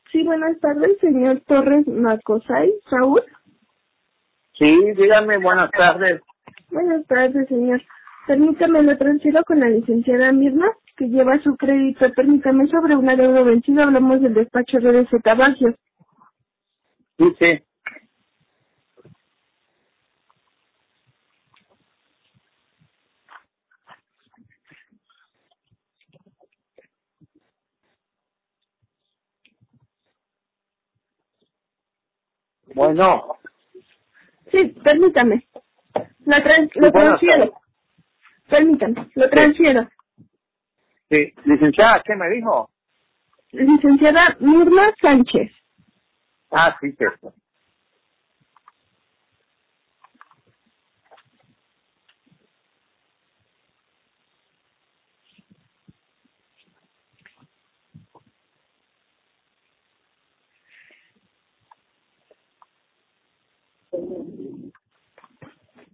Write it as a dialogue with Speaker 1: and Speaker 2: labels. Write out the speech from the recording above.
Speaker 1: Sí, buenas tardes, señor Torres Macosay, Saúl.
Speaker 2: Sí, dígame, buenas tardes.
Speaker 1: Buenas tardes, señor. Permítame, lo transfiero con la licenciada Mirna, que lleva su crédito. Permítame, sobre un adeudo vencido, hablamos del despacho de RDC Bagios.
Speaker 2: Sí, sí. Bueno,
Speaker 1: Sí, permítame.
Speaker 2: sí,
Speaker 1: Lo
Speaker 2: buenas tardes.
Speaker 1: transfiero. Permítame, lo
Speaker 2: Sí,
Speaker 1: transfiero.
Speaker 2: sí. Licenciada, ¿qué me dijo?
Speaker 1: Licenciada Mirna Sánchez.
Speaker 2: Ah, sí, cierto.